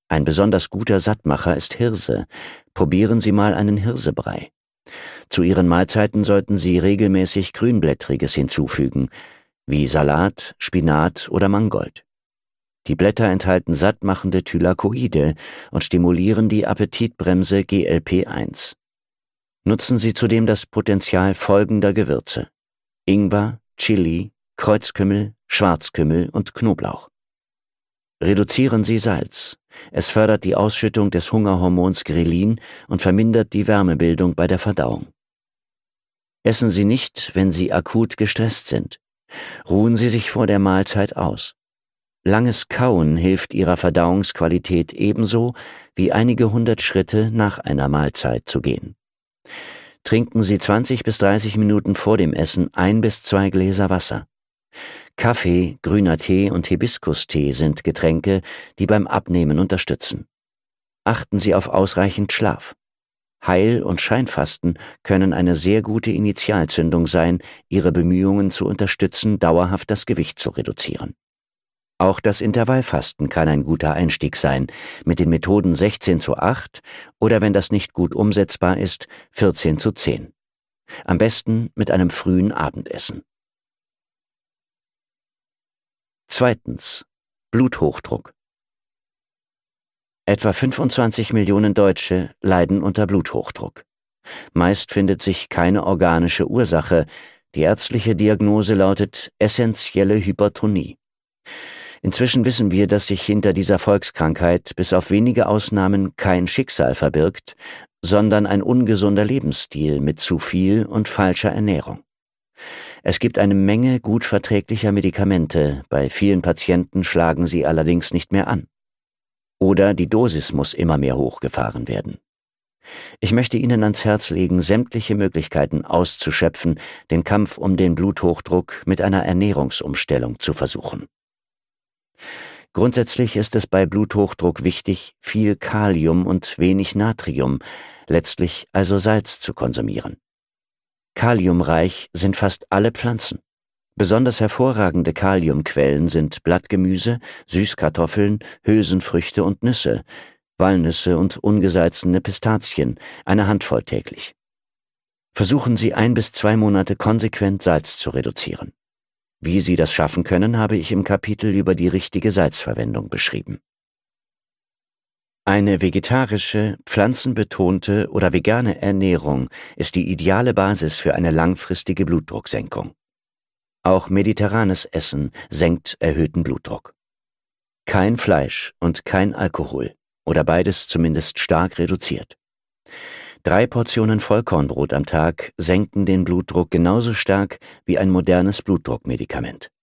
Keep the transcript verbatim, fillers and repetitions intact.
Ein besonders guter Sattmacher ist Hirse. Probieren Sie mal einen Hirsebrei. Zu Ihren Mahlzeiten sollten Sie regelmäßig Grünblättriges hinzufügen, wie Salat, Spinat oder Mangold. Die Blätter enthalten sattmachende Thylakoide und stimulieren die Appetitbremse G L P eins. Nutzen Sie zudem das Potenzial folgender Gewürze: Ingwer, Chili, Kreuzkümmel, Schwarzkümmel und Knoblauch. Reduzieren Sie Salz. Es fördert die Ausschüttung des Hungerhormons Grelin und vermindert die Wärmebildung bei der Verdauung. Essen Sie nicht, wenn Sie akut gestresst sind. Ruhen Sie sich vor der Mahlzeit aus. Langes Kauen hilft Ihrer Verdauungsqualität ebenso, wie einige hundert Schritte nach einer Mahlzeit zu gehen. Trinken Sie zwanzig bis dreißig Minuten vor dem Essen ein bis zwei Gläser Wasser. Kaffee, grüner Tee und Hibiskustee sind Getränke, die beim Abnehmen unterstützen. Achten Sie auf ausreichend Schlaf. Heil- und Scheinfasten können eine sehr gute Initialzündung sein, Ihre Bemühungen zu unterstützen, dauerhaft das Gewicht zu reduzieren. Auch das Intervallfasten kann ein guter Einstieg sein, mit den Methoden sechzehn zu acht oder, wenn das nicht gut umsetzbar ist, vierzehn zu zehn. Am besten mit einem frühen Abendessen. Zweitens. Bluthochdruck. Etwa fünfundzwanzig Millionen Deutsche leiden unter Bluthochdruck. Meist findet sich keine organische Ursache. Die ärztliche Diagnose lautet essentielle Hypertonie. Inzwischen wissen wir, dass sich hinter dieser Volkskrankheit bis auf wenige Ausnahmen kein Schicksal verbirgt, sondern ein ungesunder Lebensstil mit zu viel und falscher Ernährung. Es gibt eine Menge gut verträglicher Medikamente, bei vielen Patienten schlagen sie allerdings nicht mehr an. Oder die Dosis muss immer mehr hochgefahren werden. Ich möchte Ihnen ans Herz legen, sämtliche Möglichkeiten auszuschöpfen, den Kampf um den Bluthochdruck mit einer Ernährungsumstellung zu versuchen. Grundsätzlich ist es bei Bluthochdruck wichtig, viel Kalium und wenig Natrium, letztlich also Salz, zu konsumieren. Kaliumreich sind fast alle Pflanzen. Besonders hervorragende Kaliumquellen sind Blattgemüse, Süßkartoffeln, Hülsenfrüchte und Nüsse, Walnüsse und ungesalzene Pistazien, eine Handvoll täglich. Versuchen Sie ein bis zwei Monate konsequent Salz zu reduzieren. Wie Sie das schaffen können, habe ich im Kapitel über die richtige Salzverwendung beschrieben. Eine vegetarische, pflanzenbetonte oder vegane Ernährung ist die ideale Basis für eine langfristige Blutdrucksenkung. Auch mediterranes Essen senkt erhöhten Blutdruck. Kein Fleisch und kein Alkohol oder beides zumindest stark reduziert. Drei Portionen Vollkornbrot am Tag senken den Blutdruck genauso stark wie ein modernes Blutdruckmedikament.